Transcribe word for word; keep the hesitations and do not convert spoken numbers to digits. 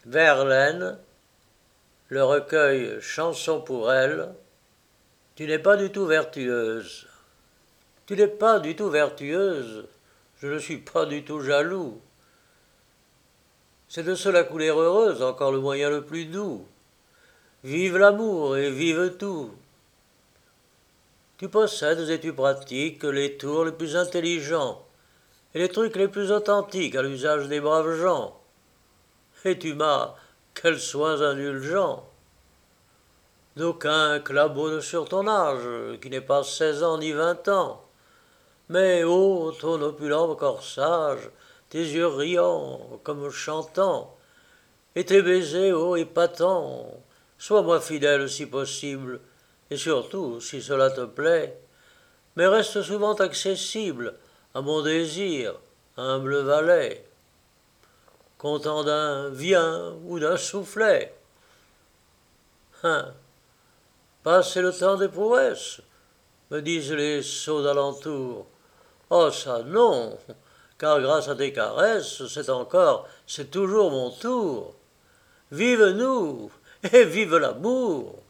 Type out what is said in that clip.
Verlaine, le recueil Chansons pour elle. Tu n'es pas du tout vertueuse. Tu n'es pas du tout vertueuse. Je ne suis pas du tout jaloux. C'est de cela couler heureuse encore le moyen le plus doux. Vive l'amour et vive tout. Tu possèdes et tu pratiques les tours les plus intelligents et les trucs les plus authentiques à l'usage des braves gens. Et tu m'as, quels soins indulgents. D'aucuns clabaude sur ton âge, qui n'est pas seize ans ni vingt ans. Mais ô, ton opulent corsage, tes yeux riants comme chantants, et tes baisers ô épatants, sois-moi fidèle si possible, et surtout, si cela te plaît, mais reste souvent accessible à mon désir, humble valet, content d'un viens ou d'un soufflet. Hein, passer le temps des prouesses, me disent les sots d'alentour. Oh ça non, car grâce à tes caresses, c'est encore, c'est toujours mon tour. Vive nous, et vive l'amour!